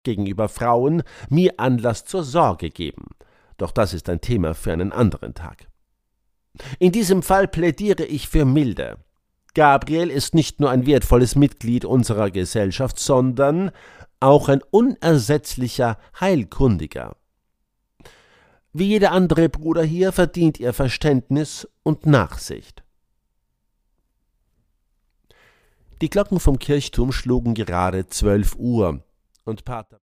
gegenüber Frauen mir Anlass zur Sorge geben. Doch das ist ein Thema für einen anderen Tag. In diesem Fall plädiere ich für Milde. Gabriel ist nicht nur ein wertvolles Mitglied unserer Gesellschaft, sondern auch ein unersetzlicher Heilkundiger. Wie jeder andere Bruder hier verdient er Verständnis und Nachsicht. Die Glocken vom Kirchturm schlugen gerade 12 Uhr und Pater